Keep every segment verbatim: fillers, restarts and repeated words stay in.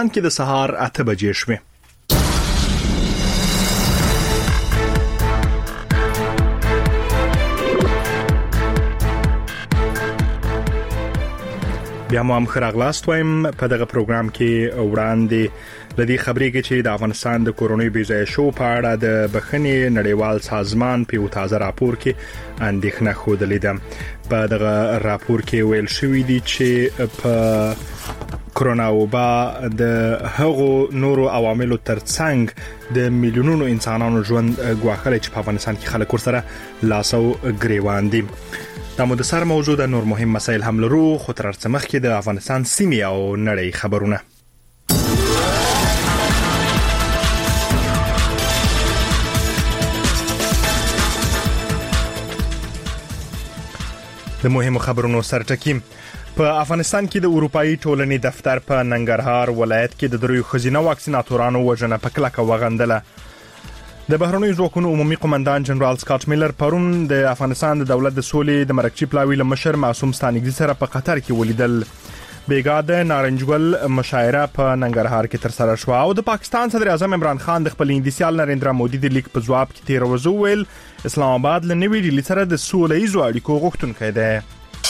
کې د سهار اته بجې شوې. بیا مو هم خراغلاست وایم په دغه پروګرام کې وړاندې لدی خبرې کې چې د افغانستان د کورونی بيځای شو په اړه د بخښنې نړیوال سازمان په یو تازه راپور کې اندېښنه خوده ده. په دغه راپور کې ویل شوی دی چې په کرونا وبا د هغو نورو عواملو ترڅنګ د میلیونونو انسانانو ژوند ګواښلی چې په افغانستان کې خلک ورسره لاسو ګریوان دي. دا مو د سر موضوع د نور مهم مسایل هم لرو، خو تر څه مخکې د افغانستان سیمې او نړۍ خبرونه. د مهمو خبرونو سرټکی. په افغانستان کې د اروپאי ټولنې دفتر په ننګرهار ولایت کې د دریو خزینه واکسیناتورانو وژنه په کلکه وغندله. د بهرنیو ځواکونو عمومي قومندان جنرال سکاټ میلر پرون د افغانستان د دولت د سولې د مرکزی پلاوی له مشر معصوم ستانګزي سره په قطر کې ولیدل. بیګاده نارنجګل مشاعره په ننګرهار کې تر سره شو او د پاکستان صدر اعظم عمران خان د خپل هندسیال نریندرا مودي د لیک په جواب کې تیر ورځ ویل اسلام آباد له نوې ډیلي سره د سولې ایزو اړیکو غوښتونکی دی.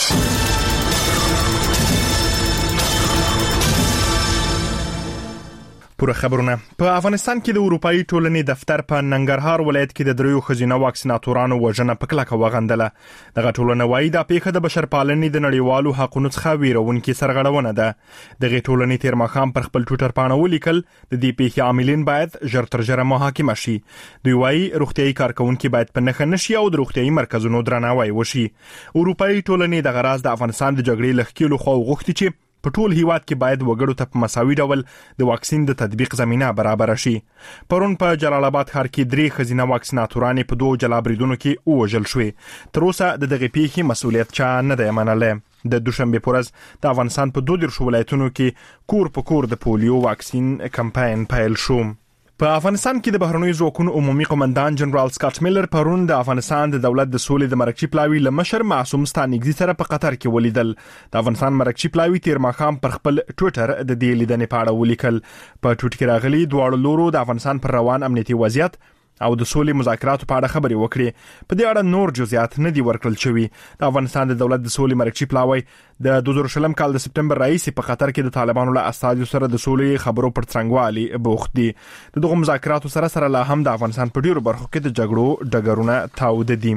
پوره خبرونه. په افغانستان کې د اروپאי ټولنې دفتر په ننګرهار ولایت کې د دریو خزینه واکسیناتورانو وژنه په کلکه وغندله. دغه ټولنه وايي د پیښه د بشرپالنې د نړیوالو حقوقو څخه ویرونکې سرغړونه ده. دغه ټولنې تیر ماښام پر خپل ټویټر باندې ولیکل د دې پیښې عاملین باید ژر تر ژره محاکمه شي. دوی وايي روغتيایي کارکونکو باید په نښه نشي او د روغتيایي مرکزونو درناوی وشي. اروپאי ټولنې د غراز د افغانستان د جګړې لخکېلو خو غوښتي چې په ټول هیواد کې باید وګړو ته په مساوي ډول د واکسین د تطبیق زمينه برابر شي. پرون په جلال آباد ښار کې درې خزینه واکسیناتورانې په دوه جلا بریدونو کې وژل شوې. تر اوسه د دغه پیښې مسؤلیت چا نه دی منلی. د دوشنبه پورز د افغانستان په دوه دیرش ولایتونو کې کور په کور د پولیو واکسین کمپاین پیل شو. په افغانستان کې د بهرنیو ځواکونو عمومي قومندان جنرال سکاټ میلر پرون د افغانستان د دولت د سولې د مرکزی پلاوی له مشر معصوم ستانګزي سره په قطر کې ولیدل. د افغانستان مرکزی پلاوی تیر ماښام پر خپل ټویټر د دې لیدنې په اړه ولیکل. په ټویټ کې راغلي دواړو لورو د افغانستان پر روان امنیتي وضعیت او د سولې مذاکراتو په اړه خبرې وکړې. په دې اړه نور جزئیات نه دي ورکړل شوي. د افغانستان د دولت د سولې مرکزی پلاوی د دوه زره شلم کال د سپټمبر رئیس په قطر کې د طالبانو له استازو سره د سولې خبرو پر څنګهوالي بوخت دي. دغه مذاکراتو سره سره لا هم د افغانستان په ډیرو برخو کې د جګړو ډګرونه تاوده دي.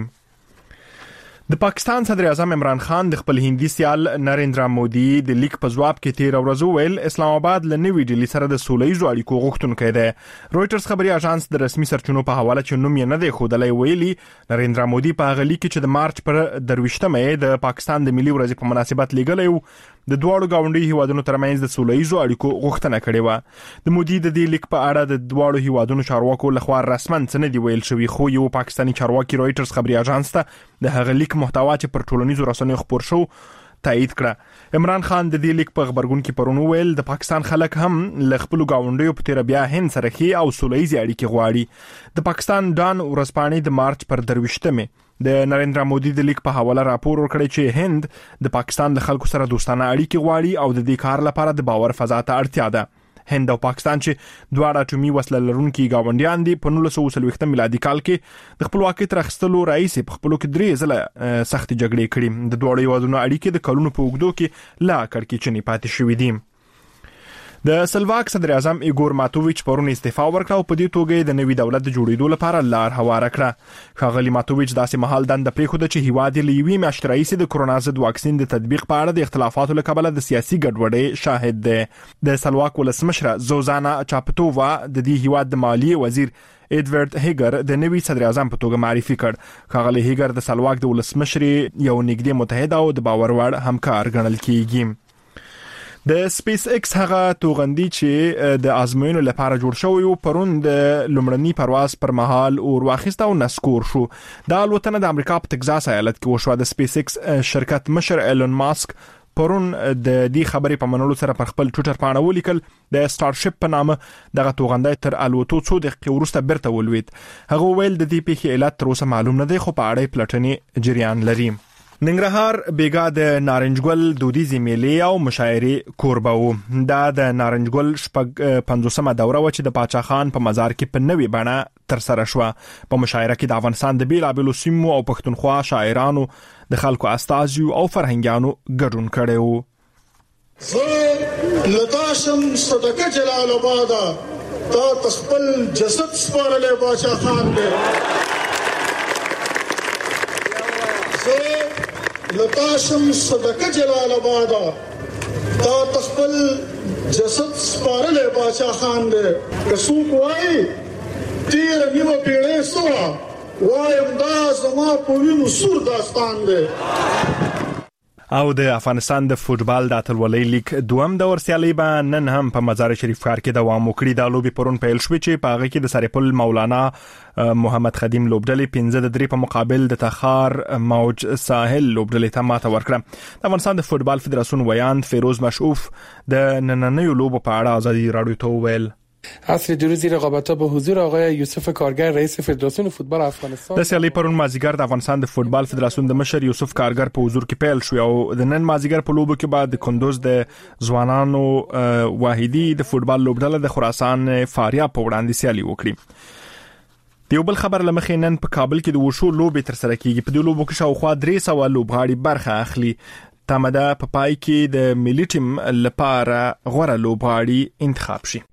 د پاکستان صدر اعظم عمران خان د خپل هندي سیال نریندرا مودي د لیک په جواب کې تیر ورځ ویل اسلام آباد له نوې ډیلي سره د سولې ایزو اړیکو غوښتونکی دی. رويټرز خبري اژانس د رسمي سرچینو په حواله چې نوم یې نه دی ښودلی ویلي نریندرا مودي په هغه لیک کې چې د مارچ پر درویشتمه د پاکستان د ملي ورځې په مناسبت لیږلی و د دواړو گاونډي هیوادونو ترمنځ د سولې ایزو اړیکو غوښتنه کړې و. د مودي د دې لیک په اړه د دواړو هیوادونو چارواکو لخوا رسماً څه نه دی ویل شوی، خو یو پاکستاني چارواکي رويټرز خبري اژانس ته د هغه لیک محتوا چې پر ټولنیزو رسنیو خبر شو تایید کړه. عمران خان د دې لیک په خبرګون کې پرون ویل د پاکستان خلک هم ل خپل گاونډیو په تیر بیا هند سره خي او سولېزي اړیکې غواړي. د پاکستان ډان ورځپاڼې د مارچ پر درویشتمه د نریندرا مودي د لیک په حواله راپور ورکړی چې هند د پاکستان د خلکو سره دوستانه اړیکې غواړي او د دې کار لپاره د باور فضا ته اړتیا ده. هند او پاکستان چې دواړه اټومي وسله لرونکي گاونډیان دي په نولس سوه څلوېښت میلادي کال کې د خپلواکۍ تر اخیستلو رئیس په خپلو کې درې ځله سخت جګړې کړې. د دواړو هیوادونو اړیکې د کلونو په اوږدو کې لا کړکېچنې پاتې شوې دي. د سلواک صدر اعظم ایګور ماتوویچ پرون استعفا ورکړه او په دې توګه د نوي دولت د جوړېدو لپاره لار هواره کړه. ښاغلي ماتوویچ داسې مهال دنده پرېښوده چې هیواد یې له یوې میاشتې راهیسې د کرونا ضد واکسین د تطبیق په اړه د اختلافاتو له کبله د سیاسي ګډوډۍ شاهد دی. د سلواک ولسمشره زوزانا چاپتووا د دې هیواد د مالیې وزیر ایډورډ هیګر د نوي صدر اعظم په توګه معرفي کړ. ښاغلي هیګر د سلواک د ولسمشرې یو نږدې متحد او د باور وړ همکار ګڼل کیږي. د سپیس ایکس هغه توغندي چې د آزموینو لپاره جوړ شوی و پرون د لومړني پرواز پر مهال اور واخیست او نسکور شو. د الوتنه د امریکا په تگزاس ایالت کې وشوه. د سپیس ایکس شرکت مشر ایلون ماسک پرون د دې خبرې په منلو سره پر خپل ټویټر باندې ولیکل د سټارشپ په نامه دغه توغندی تر الوتو څو دقیقې وروسته بیرته ولوید. هغه ویل د دې پیښې علت تر اوسه معلوم نه دی خو په اړه پلټنې جریان لري. ننګرهار بیګا د نارنجګل دودیزي میلې او مشاعرې کوربه و. دا د نارنجګل شپږ پنځوسمه دوره و چې د پاچا خان په مزار کې په نوې بڼه تر سره شوه. په مشاعره کې د افغانستان د بیلابېلو سیمو او پښتونخوا شاعرانو د خلکو استازیو او فرهنګیانو ګډون کړی و. زه لتاشم صدقه جلال آباد تا تخپل جسد سپارلې پاچا خان دې لتاشم صدقه جلال آباد تا تخپل جسد سپارلې پاچا خان دې کڅوک وای تیر نیمه پیړۍ سوا وایم دا زما په وینو سور داستان دی. او د افغانستان د فوټبال د اتلولۍ لیگ دوم دور سیالي به نن هم په مزار شریف ښار کې دوام وکړي. د لوبي پرون پیل شوې چې په هغه کې د سرپل مولانا محمد خدیم لوبډلې پنځه د درې په مقابل د تخار موج ساحل لوبډلې ته ماته ورکړه. د افغانستان د فوټبال فدراسیون ویاند فیروز مشعوف د نننیو لوبو په اړه ازادي رادیو ته وویل: عصر دو روزی رقابت‌ها به حضور آقای یوسف کارگر رئیس فدراسیون فوتبال افغانستان. د سیالي پرون مازیګر د افغانستان د فوتبال فدراسیون د مشر یوسف کارگر په حضور کې پیل شو او د نن مازیګر په لوبو کې بعد د کندوز د ځوانانو واحدی د فوتبال لوبډله د خراسان فاریاب په وړاندې سیالي وکړي. دیو بل خبر لمخې نن په کابل کې د وشو لوبې تر سره کیږي. په دې لوبو کې شاوخوا درې سوه لوبغاړي برخه اخلي. تمده په پای کې د ملي ټیم لپاره غوره لوبغاړي انتخاب شي.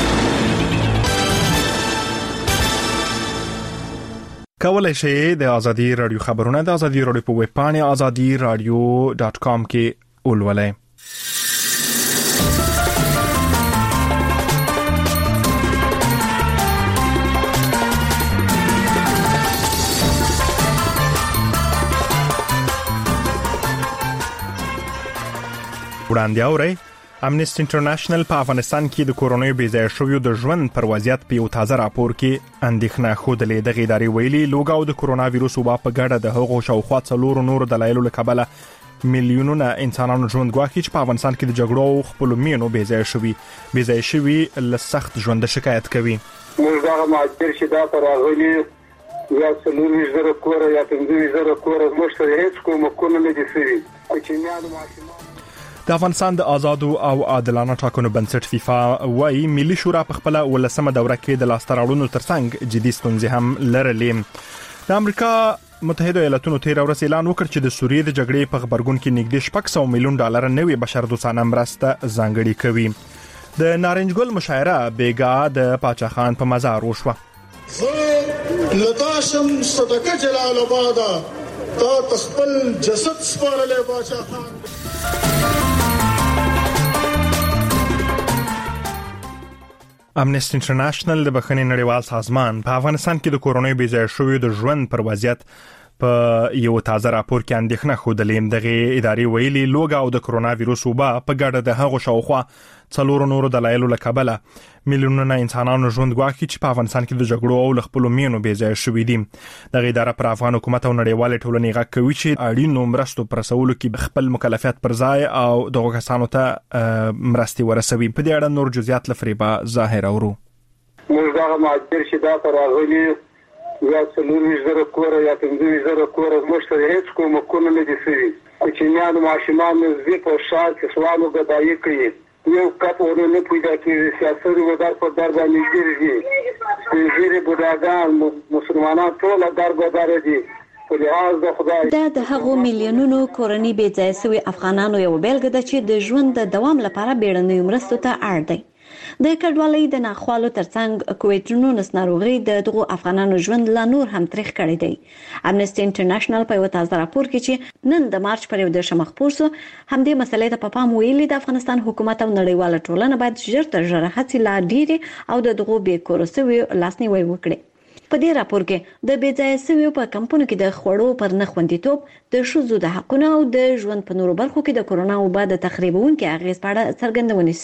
کولای شئ د ازادي رادیو خبرونه د ازادي رادیو په ویب پاڼه ازادي رادیو ډاټ کام کې ولولئ. وړاندې اورئ امنیسټي انټرنیشنل په افغانستان کې د کورونا بېځایه شویو د ژوند پر وضعیت په یو تازه راپور کې اندېښنه ښودلې. د ادارې ویلي لوګاو د کورونا وایروس وبا په ګډه د هغو شاوخوا څلورو نورو دلایلو له کبله میلیونونه انسانانو ژوند ګواښي چې په افغانستان کې د جګړو او خپلو مینو بېځایه شوي بېځایه شوي له سخت ژوند شکایت کوي. موږ دغه مهاجر چې دا ته راغلي یا څلورویشت زره کوره یا پنځه زره کوره موږ ته هېڅ کومکونه نه دي شوي. کوچنیانو ماشومان د افغانستان د آزادو او عادلانه ټاکنو بنسټ فیفا وايي ملي شورا په خپل ولسمه دوره کې د لاستراړونو ترڅنګ جدي ستونزې هم لرلې. د امریکا متحده ایالاتونو تیر ورځ اعلان وکړ چې د سوریې د جګړې په خبرګون کې نږدې شپږ سوه میلیون ډالر نوې بشردوستانه مرسته ځانګړې کوي. د نارنجګل مشاعره بیګا د پاچا خان په مزار وشوه. زه لتاشم صدقه جلال آباد تا تخپل جسد سپارلې پاچا خان. امنیسټي انټرنیشنل د بخښنې نړیوال سازمان په افغانستان کې د کورونا بېځایه شویو د ژوند پر وضعیت په یو تازه راپور کې اندېښنه ښودلې. دغه ادارې ویلي لوګا او د کورونا وایروس وبا په ګډه د هغو شاوخوا څلورو نورو دلایلو له کبله میلیونونه انسانانو ژوند ګواښي چې په افغانستان کې د جګړو او له خپلو مینو بېځایه شوي دي. دغه اداره پر افغان حکومت او نړیوالې ټولنې غږ کوي چې اړینو مرستو پر رسولو کې خپل مکلفیت پر ځای او دغه کسانو ته مرستې ورسوي. په دې اړه نور جزئیات له فریبا ظاهر اورو. موږ دغه مهاجر چې دا ته راغلي یا څلورویشت زره کوره یا پنځه زره کوره موږ ته هېڅ کومکونه نه دي شوي. کوچنیانو ماشومان زی په ښار کې سوالو ګدایي کوي. یو کپ ورو نه پیدا کېږي. سیاست ودار په در باندې ګرځي. سپینږیري بوډاګان مسلمانان ټول در بدر دي. په لحاظ د خدای دا د هغو میلیونونو کورنۍ بېځایه سوي افغانانو یو بیلګه ده چې د ژوند د دوام لپاره بیړنیو مرستو ته اړ دی. د کډوالۍ د ناخوالو ترڅنګ کووډ نولس ناروغي د دغو افغانانو ژوند لا نور هم تریخ کړی دی. امنیسټي انټرنیشنل په یو تازه راپور کې چې نن د مارچ پر یوولسمه خپور شو همدې مسلې ته په پام ویلي د افغانستان حکومت او نړیواله ټولنه باید ژر تر ژره هڅې لا ډېرې او د دغو بې کوره سویو لاسنیوی وکړي. په دې راپور کې د بېځایه سویو په کمپونو کې د خوړو پر نه خوندیتوب، د ښځو د حقونو او د ژوند په نورو برخو کې د کورونا وبا د تخریبونکو اغېز په اړه څرګندونې شوې.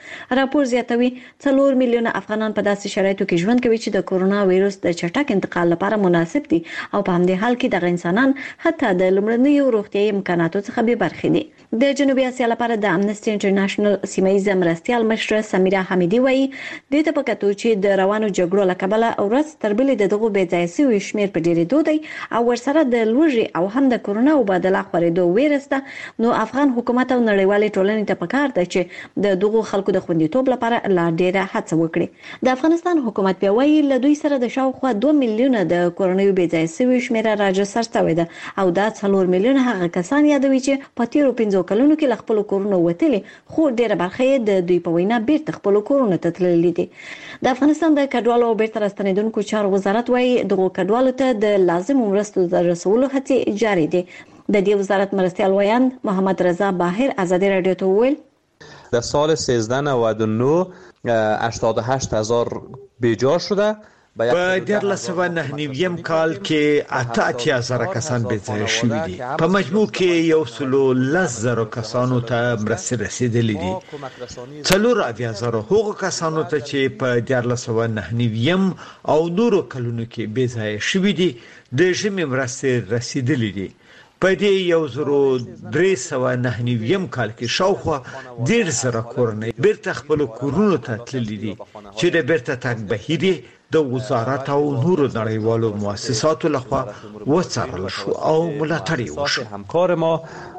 راپور زیاتوي څلور میلیونه افغانان په داسې شرایطو کې ژوند کوي چې د کورونا وایروس د چټک انتقال لپاره مناسب دي او په همدې حال کې د انسانان حتی د لومړنیو روغتیايي امکاناتو څخه بې برخې دي. د جنوبي اسیا لپاره د امنستي انټرنیشنل سیمایي مرستیال مشر سمیرا حمیدي وایي د ته پکاتو چې د روانو جګړو لکبله ورځ تر بلې د دغه بې ځای شوي شمیر په ډیرې دوی او ورسره د لوږې او هم د کورونا مبادله خورېدو ویرسته نو افغان حکومت او نړیوالې ټولنې ته پکار ده چې د دغه خلکو د خوندیتوب لپاره لا ډیره هڅه وکړي. د افغانستان حکومت بیا وایي له دوی سره د شاوخوا دوه میلیونه د کورونا بې ځای شوي شمیره راجستر شوې ده او دا څلور میلیونه هغه کسان یادوي چې په تیرو پنځو کلونو کې له خپل کورونو وتلي خو ډیره برخه یې د دوی په وینا بیرته خپل کورونو ته تللي دي. د افغانستان د کډوالو او بیرته راستنیدونکو چارو وزارت وایي دغه کډوالو ته د لازم مرستو د رسولو هڅې جاري دي. د دې وزارت مرستیال ویاند محمد رضا باهر آزادی رادیو ته وویل در سال سیزده نود و نه هشتاد و هشت هزار بیجا شده. په دیارلس سوه نهه نویم کال کې اته اتیا زره کسان بې ځایه شوي دي. په مجموع کې یو سلو لس زره کسانو ته مرستې رسیدلې دي. څلور اویا زره هغو کسانو ته چې په دیارلس سوه نهه نویم او نورو کلونو کې بې ځایه شوي دي د ژمي مرستې رسیدلې دي. په دې یو زرو درې سوه نهه نویم کال کې شاوخوا ډېر زره کورنۍ بیرته خپلو کورونو ته تللي دي چې د بیرته تګ بهیر د وزارت او نورو نړیوالو مؤسساتو لخوا وڅارل شو او ملاتړ یې وشو. همکار ما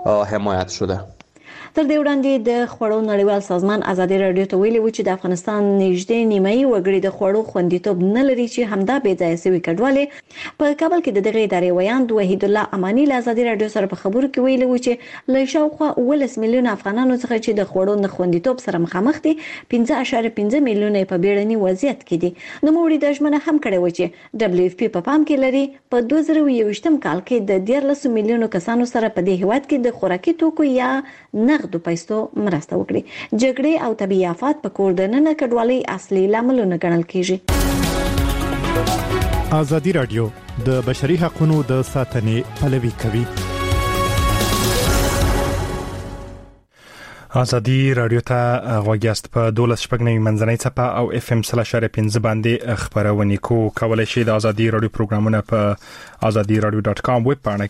حمایت شده. تر دې وړاندې د خوړو نړیوال سازمان آزادی رادیو ته ویلي و چې د افغانستان نږدې نیمایي وګړي د خوړو خوندیتوب نه لري چې همدا بې ځایه شوي کډوالې په کابل کې د دغه ادارې ویاند وحید الله امانی له آزادی رادیو سره په خبرو کې ویلي و چې له شاوخوا اوولس میلیونه افغانانو څخه چې د خوړو نه خوندیتوب سره مخامخ دي پنځه اعشاریه پنځه میلیونه په بیړني وضعیت کې دي. نوموړي د ژمنه هم کړې و چې دبليو اف پی په پام کې لري په دوه زره یوویشتم کال کې د دیارلس میلیونو کسانو سره په دې هیواد کې د خوراکي توکو یا نغدو پیسو مرسته وکړي. جګړې او طبيعي آفات په کور دننه کډوالۍ اصلي لاملونه ګڼل کیږي. آزادی رادیو د بشري حقوقو د ساتنې پلوي کوي. آزادی رادیو ته غوږیاست په دولس شپږ نوي منځنۍ څپه او اف ام سل اشاره پنځه باندې خبرونه کو کولای شي. د آزادی رادیو پروګرامونه په آزادی رادیو ډاټ کام ویب پاڼه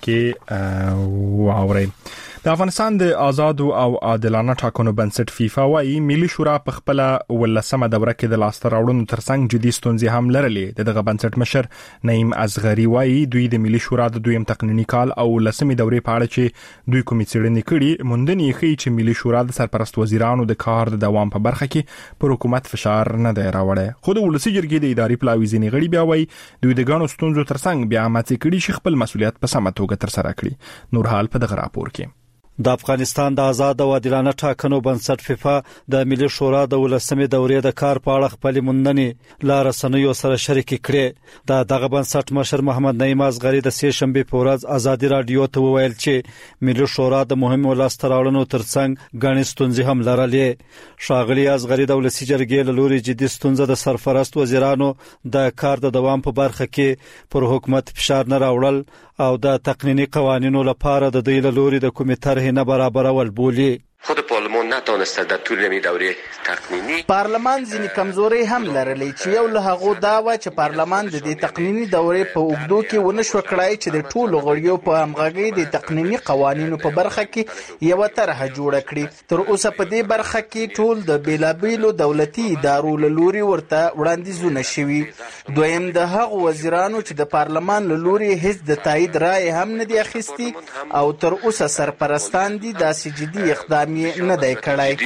کې واورئ. د افغانستان د آزاد او عادلانه ټاکنو بنسټ فیفا وايي ملي شورا په خپل ولسمه دوره کې د لاسته راوړنو ترڅنګ جدي ستونزې هم لرلې. دغه بنسټ مشر نعیم اصغری وايي دوی د ملي شورا د دویم تقنینی کال او لسمې دورې په اړه چې دوی کومې څېړنې کړي موندنې ښیي چې ملي شورا د سرپرست وزیرانو د کار د دوام په برخه کې پر حکومت فشار نه دی راوړی. خو د ولسی جرګې د اداري پلاوي ځینې غړي بیا وايي دوی د ګڼو ستونزو ترڅنګ بیا ماته کړي چې خپل مسولیت په سمه توګه تر سره کړي. نور حال په دغه راپور کې د افغانستان د آزاد او عادلانه ټاکنو بنسټ فیفا د ملي شورا د ولسمې دورې د کار په اړه خپل موندنې لار سنوي سره شریک کړي. دا دغه بنسټ مشر محمد نعیم اصغری د سې شنبه په ورځ آزادی رادیو ته وویل چې ملي شورا د مهمو لاسته راوړنو ترڅنګ غني ستونزې هم لرلې. شاغلی اصغری د ولسی جرګې له لوري جدي ستونزه د سرپرست وزیرانو د کار د دوام په برخه کې پر حکومت فشار نه راوړل او د تقنینی قوانینو لپاره د دوی له لوري د کمیټه نه برابرول بولی. خود پارلمان نتونسته در طول نمی دوره تقنینی پارلمان ځینې کمزوري هم لرلې چې یو له هغو دا و چې پارلمان د دې تقنینی دورې په اوږدو کې ونه شو کړای چې د ټولو غړیو په همغږي د تقنینی قوانینو په برخه کې یو طرحه جوړه کړي. تر اوسه په دې برخه کې ټول د بیلابیلو دولتي ادارو له لوري ورته وړاندیزونه شوي. دویم د هغو وزیرانو چې د پارلمان له لوري هیڅ د تایید رائے هم نه دی اخیستی او تر اوسه سرپرستان دي داسې جدي اقدام نه دی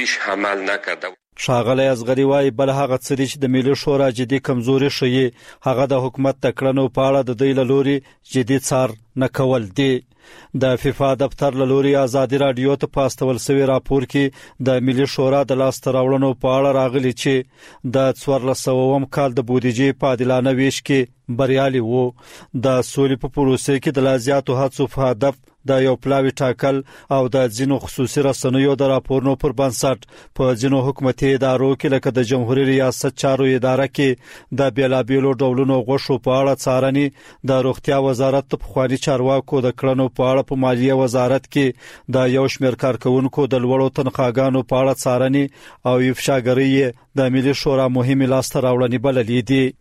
کړی. شاغلی اصغری وايي بل هغه څه چې د ملي شورا جدي کمزوري شوي هغه د حکومت تکړنو په اړه د دوی له لوري جدي څار نه کول دي. د فیفا دفتر له لوري آزادی رادیو ته پاستول سوي راپور کې د ملي شورا د لاسته راوړنو په اړه راغلي چې د څوارلس سوه کال د بودیجې په عادلانه ویش کې بریالي وو. د سولې په پروسه کې د لازیاتو هڅو په هدف د یو پلاوی ټاکل او د ځینو خصوصي رسنیو د راپورونو پر بنسټ په ځینو حکومتي ادارو کې لکه د جمهوریت ریاست چارو اداره کې د بیلابیلو ډولونو غوښو په اړه څارنې، د روغتیا وزارت په خواني چارواکو د کړنو په اړه په مالیه وزارت کې د یو شمېر کارکونکو د لوړو تنخواګانو په اړه څارنې او افشاګرۍ د ملي شورا مهمه لاسته راوړنې بللې دي.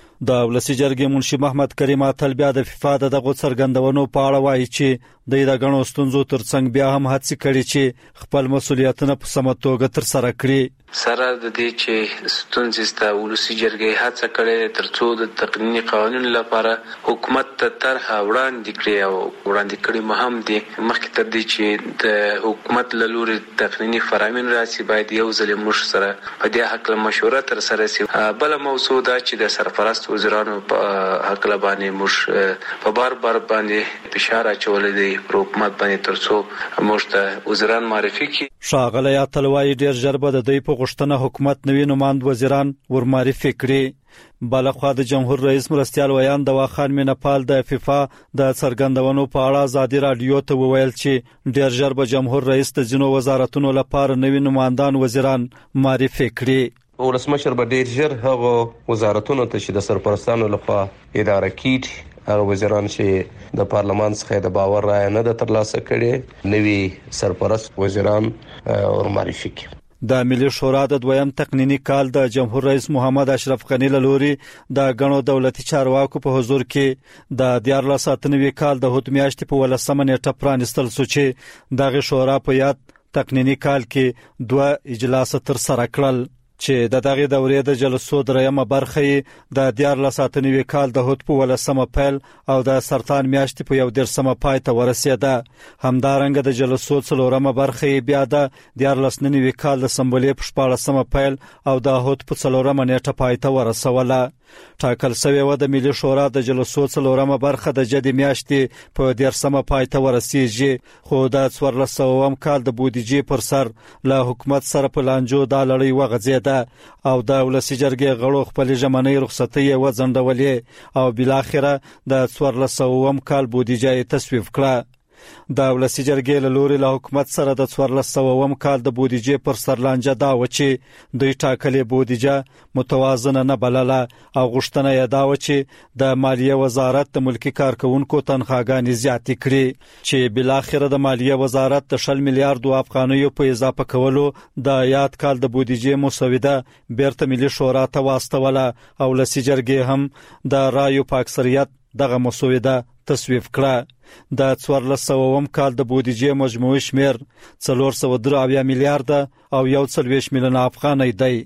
د ولسی جرګې منشي محمد کریم اتل بیا د فیفا دغه څرګندونو په اړه وایي چې د غنو ستونزو ترڅنګ بیا هم هڅه کړې چې خپل مسولیتونه په سمه توګه تر سره کړي. سره د دې چې ستونزې ست ولسی جرګې هڅه کړې ترڅو د تقنینی قوانینو لپاره حکومت ته طرحه وړاندې کړي او وړاندې کړي مهم دي. مخکې تر دې چې د حکومت له لوري تقنینی فرامین راسي باید یو ځل موږ سره په دې حق له مشوره تر سره سي. بل موضوع دا چې د سرپرست وزیرانو په حق له باندې موږ په بار بار باندې فشار اچول دي پر حکومت باندې ترڅو موږ ته وزیران معرفي کړي. شاغله یا تلوای ډیر ژر به د دوی په غشتنه حکومت نوی نماند وزیران ورمعرفي کړي. بلخوا د جمهور رئیس مرستیال ویان دوا خان مینپال د فیفا د څرګندونو په اړه ازادي رادیو ته وویل چې ډیر ژر به جمهور رئیس د ځینو وزارتونو لپاره نوی نمایندان وزیران معرفي کړي. ولسمشر به ډیر ژر هغه وزارتونو ته چې د سرپرستانو لخوا اداره کیږي هغه وزیران چې د پارلمان څخه د باور رائے نه د ترلاسه کړي نوی سرپرست وزیران ورمعرفي کړي. د ملي شورا د دویم تقنینی کال د جمهور رئیس محمد اشرف غنی له لوري د غنو دولتي چارواکو په حضور کې د دیارلس اتنوي کال د هوت میاشتې په ولسمه نیټه پرانستل شو چې دغه شورا په یاد تقنینی کال کې دوه اجلاس تر سره کړل چې د دغه دورې د جلسو درېمه برخه د دیارلس اتنوي کال د هوت په ولسمه پیل او د سرطان میاشتې په یو درسمه پای ته ورسېده. همدارنګه د جلسو څلورمه برخه بیا د دیارلس نوي کال د سمبولې په شپاړسمه پیل او د هوت په څلورمه نیټه پای ته ورسوله. ټاکل شوی و د ملي شورا د جلسو څلورمه برخه د جدي میاشتې په دیرسمه پای ته ورسیږي، خو د څوارلسم کال د بودیجې پر سر له حکومت سره په لانجو د لړۍ وغځېده او د ولسی جرګې غړو خپل ژمنۍ رخصتۍ وځنډولې او بل اخره د څوارلسم کال بودیجې تصویب کړه. د ولسی جرګې له لوري له حکومت سره د څوارلسم کال د بودیجې پر سر لانجه دا و چې دوی ټاکلې بودیجه متوازنه نه بلله او غوښتنه یې دا و چې د مالیه وزارت د ملکی کارکونکو تنخواګانې زیاتې کړي چې بل اخره د مالیه وزارت د شل میلیارډ افغانیو په اضافه کولو د یاد کال د بودیجې مسوده بیرته ملي شورا ته واستوله او ولسی جرګې هم د رایو په اکثریت دغه مسوده تصویب کړه. د څوارلسم کال د بودیجې مجموعي شمیر څلور سوه درې اویا میلیارډ او یو څلوېښت میلیونه افغانۍ دی.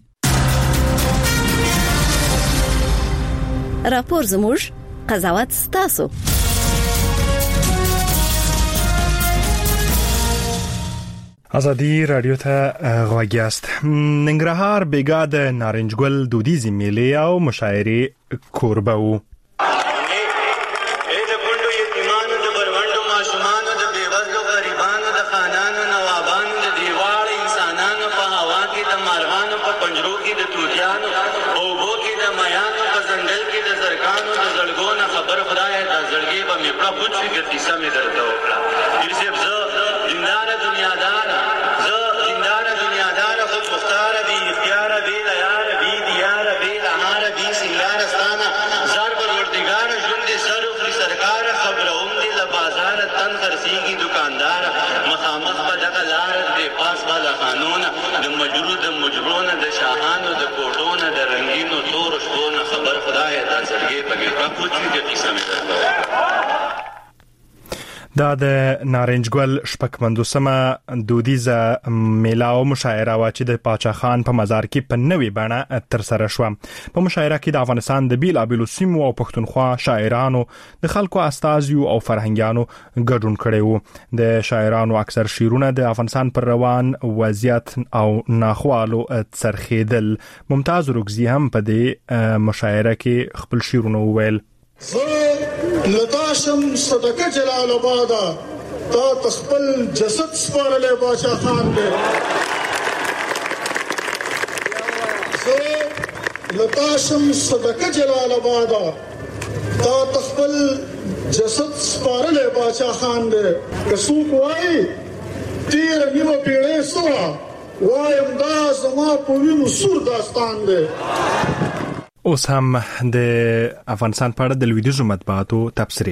راپور زموږ قضاوت ستاسو. ازادي رادیو ته غوږ یاست. ننګرهار بیګا د نارنجګل دودیزي میلې او مشاعرې کوربه وو. دا د نارنجګل شپږمندوسمه دودیزه میله او مشاعره وا چې د پاچا خان په مزار کې په نوې بڼه تر سره شو. په مشاعره کې د افغانستان د بیلابیلو سیمو او پښتونخوا شاعرانو د خلکو استازیو او فرهنګیانو ګډون کړي وو. د شاعرانو اکثر شعرونه د افغانستان پر روان وضعیت او ناخوالو څرخېدل. ممتاز رکزی هم په دې مشاعره کې خپل شعرونه وویل. لتاشم صدقه جلال آباد تا تخپل جسد سپارلے بادشاہ خان دے لتاشم صدقه جلال آباد تا تخپل جسد سپارلې باچا خان دی که څوک وایي تیره نیمه پیړۍ سوه وایم دا زما په وینو سور داستان دی. اوس هم د افغانستان په اړه د لویدیځو مطبوعاتو تبصرې.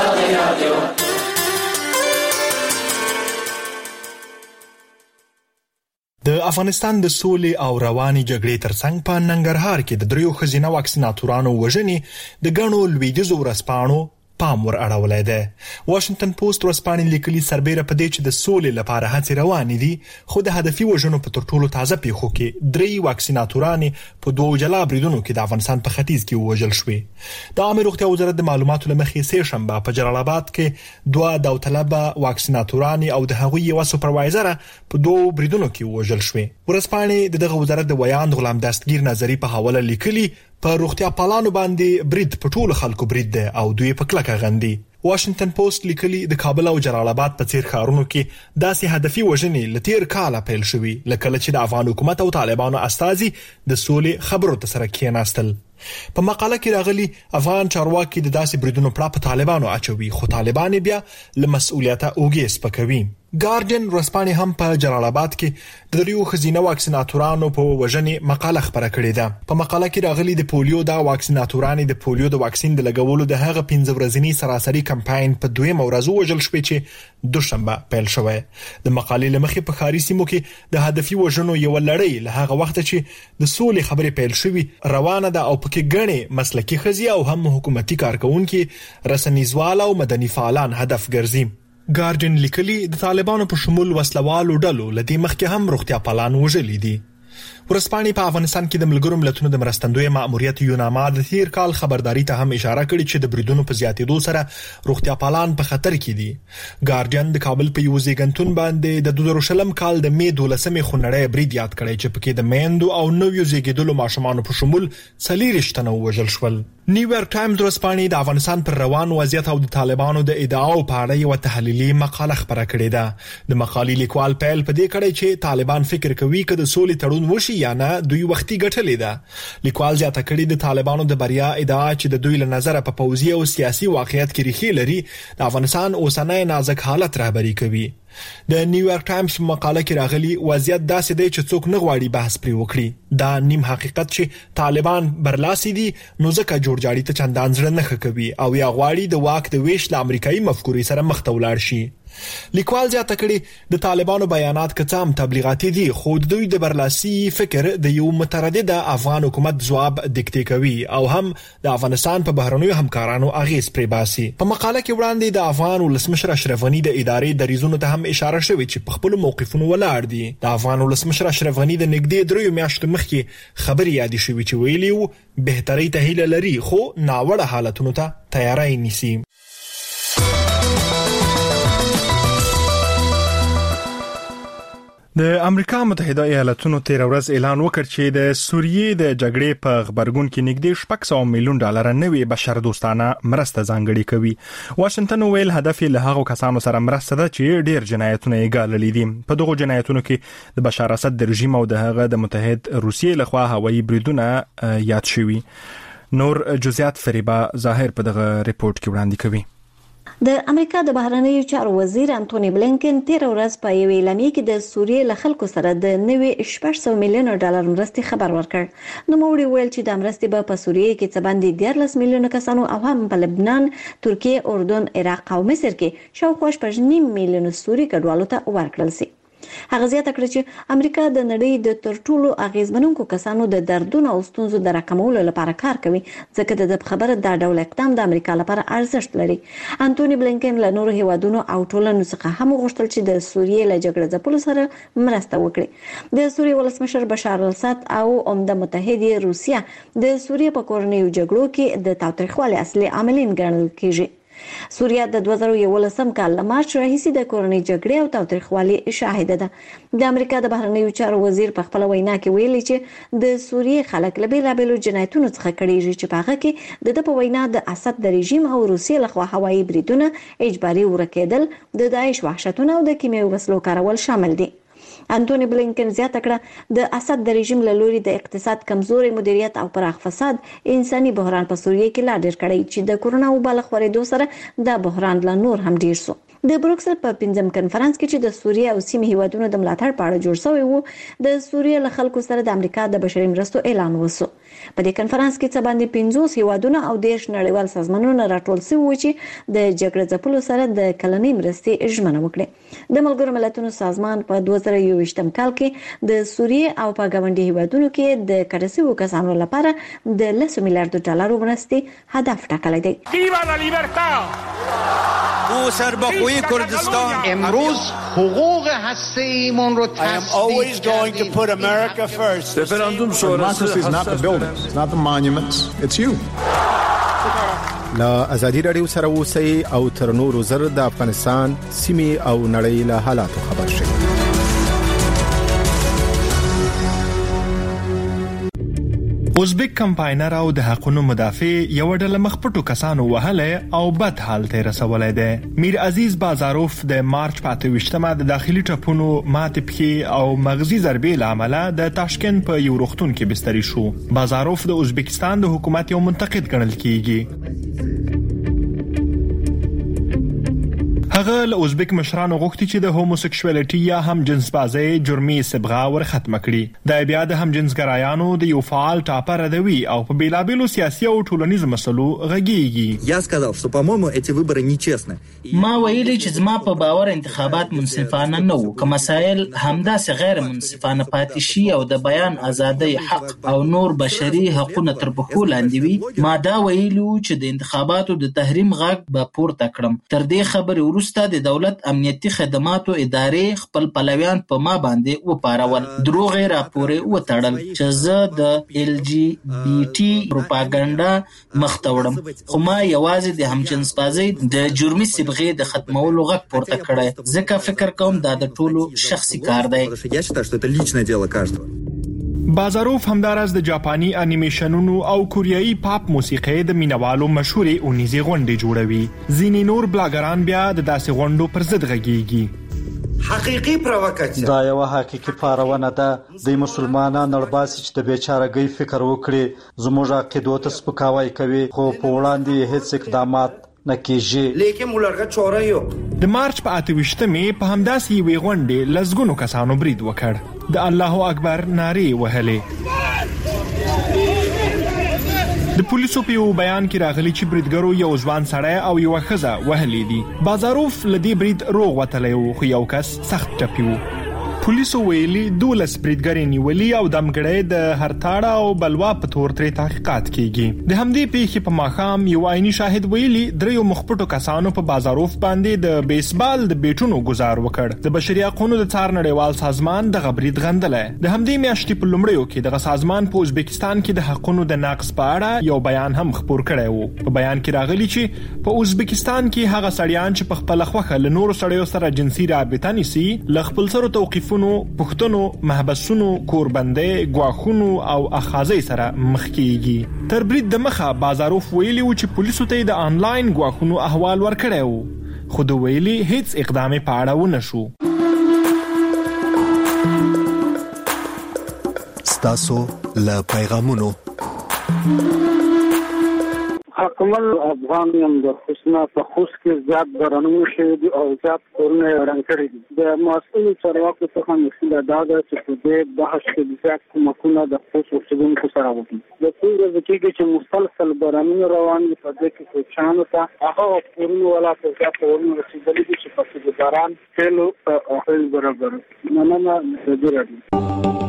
د افغانستان د سولې او رواني جګړې ترڅنګ په ننګرهار کې د دریو ښځینه واکسیناتورانو وژنې د ګڼو لویدیځو ورځپاڼو پام ور اړولای دی. واشنگټن پوسټ ورځپاڼې لیکلي سربېره په دې چې د سولې لپاره هڅې روانې دي، خو د هدفي وژنو په تر ټولو تازه پیښو کې درې واکسیناتورانې په دوه جلا بریدونو کې د افغانستان په ختیځ کې وژل شوې. د عامه روغتیا وزارت د معلوماتو لمخې سه شنبه په جلال آباد کې دوه داوطلبه واکسیناتورانې او د هغوی یو سپروایزر په دوه بریدونو کې وژل شوې. ورځپاڼې دغه وزارت د ویاند غلام دستگیر نظری په حواله لیکلي په روغتیا پالانو باندې برید په ټولو خلکو برید ده او دوی په کلکه غندي. واشنگټن پوسټ لیکلي د کابل او جلال آباد په څیر ښارونو کې داسې هدفي وژنې لتیر کاله پیل شوې لکه چې د افغان حکومت او طالبانو استازي د سولې خبرو ته سره کېناستل. په مقاله کې راغلي افغان چارواکي د داسې بریدونو پړه په طالبانو اچوي، خو طالبان بیا له مسؤلیته اوږې سپکوي. ګارډین ورځپاڼې هم په جلال آباد کې د دریو ښځینه واکسیناتورانو په وژنې مقاله خبره کړې ده. په مقاله کې راغلي د پولیو د واکسیناتورانو د پولیو د واکسین د لګولو د هغه پنځه ورځنی سراسري کمپاین په دویمه ورځ وژل شوې چې دوشنبه پیل شوه. د مقالې لمخې په خاري سیمو کې د هدفي وژنو یو لړۍ له هغه وخت چې د سولې خبرې پیل شوې روانه ده او پکې ګڼې مسلکي ښځې او هم حکومتي کارکونکي، رسنیزوال او مدني فعالان هدف ګرځي. ګارډین لیکلي د طالبانو په شمول وسلوالو ډلو لدې مخکې هم روغتیا پالان وژلي دي. ورځپاڼې په افغانستان کې د ملګرو ملتونو د مرستندوی مأموریت یوناما د تیر کال خبرداري ته هم اشاره کړې چې د بریدونو په زیاتېدو سره روغتیا پالان په خطر کې دي. ګارډین د کابل په یو زیږنتون باندې د دوه زره شلم کال د می دولسمې خونړی برید یاد کړی چې پکې د میندو او نویو زیږیدلو ماشومانو په شمول څلوېښت تنه وژل شول. نیویارک ټایمز ورځپاڼې د افغانستان پر روان وضعیت او د طالبانو د ادعاو په اړه یو تحلیلي مقاله خبره کړې ده. د مقالې لیکوال پیل په دې کړی چې طالبان فکر کوي چې د سولې تړون وشي یا نه دوی وختي ګټلې ده. لیکوال زیاته کړي د طالبانو د بریا ادعا چې د دوی له نظره په پوځي او سیاسي واقعیت کې ریښې لري د افغانستان اوسنۍ نازک حالت رهبري کوي. د نیویارک ټایمز مقاله کې راغلي وضعیت داسې دی چې څوک نه غواړي بحث پرې وکړي. دا نیم حقیقت چې طالبان برلاسي دي نو ځکه جوړجاړي ته چندان زړه نه کوي او یا غواړي د واک د ویش له امریکایي مفکورې سره مخ ته ولاړ شي. لیکوال زیاته کړي د طالبانو بیانات که څه هم تبلیغاتي دي خو دوی د برلاسي فکر د یو متردد افغان حکومت ځواب دکتې کوي او هم د افغانستان په بهرنیو همکارانو اغیز پرې باسي. په مقاله کې وړاندې د افغان ولسمشر اشرف غنی د ادارې د ریزونو ته هم اشاره شوې چې په خپل موقفونو ولاړ دي. د افغان ولسمشر اشرف غنی د نږدې دریو میاشتو مخکې خبري یادې شوې چې ویلي وو بهتري ته هیله لري خو ناوړه حالتونو ته تیاری نیسي. د امریکا متحده ایالاتونو تیر ورځ اعلان وکړ چې د سوریې د جګړې په خبرګون کې نږدې شپږ سوه میلیون ډالر نوې بشردوستانه مرسته ځانګړې کوي. واشنگټن ویل هدف یې له هغو کسانو سره مرسته ده چې ډېر جنایتونه یې ګاللي دي. په دغو جنایتونو کې د بشار اسد د رژیم او د هغه د متحد روسیې لخوا هوایي بریدونه یاد شوي. نور جزئیات فریبا ظاهر په دغه ریپورت کې وړاندې کوي. د امریکا د بهرنیو چارو وزیر انټونی بلینکن تیر ورځ په یوې اعلامیه کې د سوریې له خلکو سره د نوي شپږ سوه میلیون ډالر مرستې خبر ورکړ. نو موږ ویل چې د مرستې به په سوریې کې څه باندې دیارلس میلیون کسانو او هم په لبنان، ترکیه، اردن، عراق او مصر کې شاوخوا شپږ نیم میلیون سوري کډوالو ته ورکړل شي. هغه زیاته کړه چې امریکا د نړۍ د تر ټولو اغیزمنونکو کسانو د دردونو او ستونزو د راکمولو لپاره کار کوي، ځکه د خبره دا ډول اقدام د امریکا لپاره ارزښت لري. انټونی بلینکن له نورو هیوادونو او ټولنو څخه هم غوښتل چې د سوریې له جګړې ځپلو سره مرسته وکړي. د سوریې ولسمشر بشار الاسد او عمده متحد روسیه د سوریې په کورنیو جګړو کې د تاوتریخوالي اصلي عاملین ګڼل کیږي. سوریه د دوه زره یولسم کال له مارچ راهیسې د کورنۍ جګړې او تاوتریخوالي شاهده ده. د امریکا د بهرنیو چارو وزیر په خپل وینا کې ویلي چې د سوریې خلک له بیلابیلو جنایتونو څخه کړيږي چې په هغه کې د د په وینا د اسد د رژیم او روسیې لخوا هوایي بریدونه، اجباري ورکېدل، د داعش وحشتونه او د کیمیاوي وسلو کارول شامل دي. انټونی بلینکن زیاته کړه د اسد د رژیم له لوري د اقتصاد کمزوري مدیریت او پراخ فساد انساني بحران په سوریه کې لا ډېر کړی چې د کورونا وبا له خورېدو سره د بحران لا نور هم ډېر سو. د بروکسل په پنځم کنفرانس کې چې د سوریه او سیمې هیوادونو د ملاتړ په اړه جوړ شوی وو د سوریه له خلکو سره د امریکا د بشري مرستو اعلان وسو. په دې کنفرانس کې څه باندې پنځوس هیوادونه او دیش نړیوال سازمانونه راټول شوي وو چې د جګړې ځپلو سره د کلنۍ مرستې ژمنه وکړه. د ملګرو ملتونو سازمان په دوه زره یوویشتم کال کې د سوریه او په ګاونډي هیوادونو کې د کډسیو کسانو لپاره د لس میلیارډ ډالرو مرستې هدف ټاکلی دی. ویوا لا لیبرتا او سربخوی کردستان امروز حقوق هسته‌ایمون رو I am always going to put America first. Referendum sonrası is not the buildings, it's not the monuments, it's you. لا ازادي رادیو سره اوسئ او تر نورو زر د افغانستان سیمې او نړۍ له حالاتو خبر شئ. ازبک کمپاینر او د حقونو مدافع یو ډله مخپټو کسانو وهله او بد حال ته رسولای دی. میر عزیز بازاروف د مارچ په اته ویشتمه د داخلي ټپونو مات پخې او مغزي ضربې لامل د تاشکند په یو روغتون کې بستري شو. بازاروف د ازبکستان د حکومت یو منتقد ګڼل کیږي. هغه له ازبک مشرانو غوښتي چې د هوموسیکشوالټي یا هم جنس بازي جرمي صبغه ور ختم کړي. د بیا د هم جنسګرایانو د یو فعال ټاپر ردوي او په بیلابیلو سیاسي او ټولنیزو مسلو غږیږي. Я сказал, что по-моему эти وыборы нечестны. ما ویلي چې زما په باور انتخابات منصفانه نه وو. که مسایل همداسې غیر منصفانه پاتې شي او د بیان ازادۍ حق او نور بشري حقوقونه تر پښو لاندې وي، ما دا ویلو چې د انتخاباتو د تحریم غږ به پورته کړم. تر دې خبرې وروسته د دولت امنیتي خدماتو ادارې خپل پلویان په ما باندې وپارول. دروغ یې راپورې وتړل چې زه د ال جی بی ټي پروپاګاندا مخ ته وړم، خو ما یوازې د همجنسبازۍ د جرمي صبغې د ختمولو غږ پورته کړی، ځکه فکر کوم دا د ټولو شخصي کار دی. Я считаю, что это لичное дело каждого. بازاروف همدارس د جاپاني انیمیشنونو او کوریایي پاپ موسیقي د مینوالو مشهوري اونیزي غونډې جوړوي. ځینې نور بلاګران بیا د داسې غونډو پر ضد غږیږي. حقيقي پرووکاسیون دا یو حقيقي پارونه ده. د مسلمانانو نړباسي چې د بیچارهګۍ فکر وکړي، زموږ عقیدو ته سپکاوی کوي، خو په وړاندې هیڅ اقدامات نکېږي. لیکن مولرګه چوره یو د مارچ په اته ویشتمه په همداسې وی غونډې لزګونو کسانو برید وکړ. د الله اکبر نارې وهلې. د پولیسو په یو بیان کې راغلي چې بریدګرو یو ځوان سړی او یو ښځه وهلې دي. بازاروف لدی برید روغ وتلی وو، خو یو کس سخت ټپي وو. پولیسو ویلي دولس بریدګرې نیولي او دمګړی د هرتاړه او بلوا په تور ترې تحقیقات کیږي. د همدې پیښې په ماښام یو عیني شاهد ویلي دریو مخپټو کسانو په بازاروف باندې د بیسبال د بیټونو گزار وکړ. د بشري حقوقو د څار نړیوال سازمان د غبرید غندله. د همدې میاشتې په لومړیو کې د سازمان په ازبکستان کې د حقوقو د نقض په اړه یو بیان هم خپور کړی وو. په بیان کې راغلي چې په ازبکستان کې هغه سړیان چې په خپل خوخه له نورو سړیو سره جنسي رابطه نیسي له خپل سره توقیف پښتنو محبسونو کوربندې غواخونو او اخاذي سره مخ کیږي. تر برید د مخه بازاروف ویلي و چې پولیسو ته د انلاین غواخونو احوال ورکړی وو، خو د ویلي هیڅ اقدام په اړه ونه شو. ستاسو له پیغامونو حکمل افغان یم د حسنا په خوش کې زیات برنامه شوی دي او زیات کورونه رنګ کړی دي. د مسؤل چارواکو څخه مسله دا ده چې په دې بحث کې زیات کومکونه د خوش اوسیدونکو سره وکړي. د څو ورځې کې چې مسلسل برنامه روان دي په دې کې څه چانه تا هغه کورونه ولا په زیات کورونه رسیدلي دي چې په دې باران کلو او خپل برابر نه نه د دې راځي.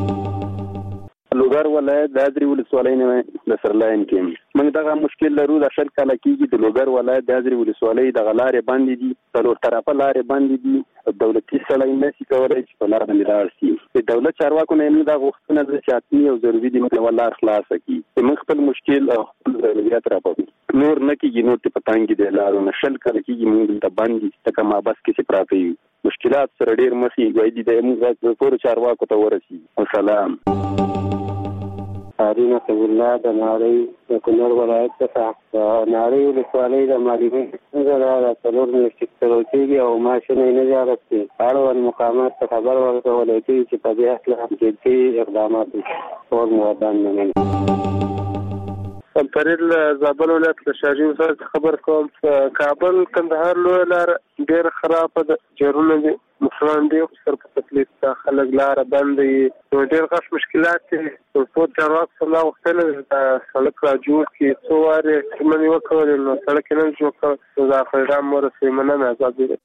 لوګر ولایت د ادري ولسوالۍ نه د سرلاین کې موږ دغه مشکل لرو. د شل کاله کېږي د لوګر ولایت د ادري ولسوالۍ د غلارې باندې دي، څلور طرفه لارې باندې دي. دولتي سړی نشي کولای چې په لار باندې لاړ شي. د دولت چارواکو نه موږ دا غوښتنه ده چې حتمي او ضروري دي موږ لار خلاص کړي. موږ خپل مشکل او خپل ضرورت راپوي نور نه کېږي. نور ته پتانګي د لارو نه شل کاله کېږي موږ ته باندې تکه ما بس کې پراته یو مشکلات سره ډیر مخې وایي د موږ د پور چارواکو ته ورسي. والسلام. قاری نصب الله د نړۍ د کونړ ولایت څخه د نړۍ ولسوالۍ د معلومین څنګه د څلور میاشتې تر کېږي او ماشین یې نه زیارتي اړوند مقامات ته خبر ورکول کېږي چې په دې اصل جدي اقدامات او موادان نه فرید زابل ولایت له شاجي وزارت خبر کوم کابل کندهار لوی لار ډېر خراب ده جرونه دي مسلمان دی سر په تکلیف ته خلک لار بند دي نو ډېر غټ مشکلات دي په چارواک سره وختل د سړک را جوړ کی څو واره کومې وکړل نو سړک نه جوړ کړ دا پیغام ورسې مننه آزاد دي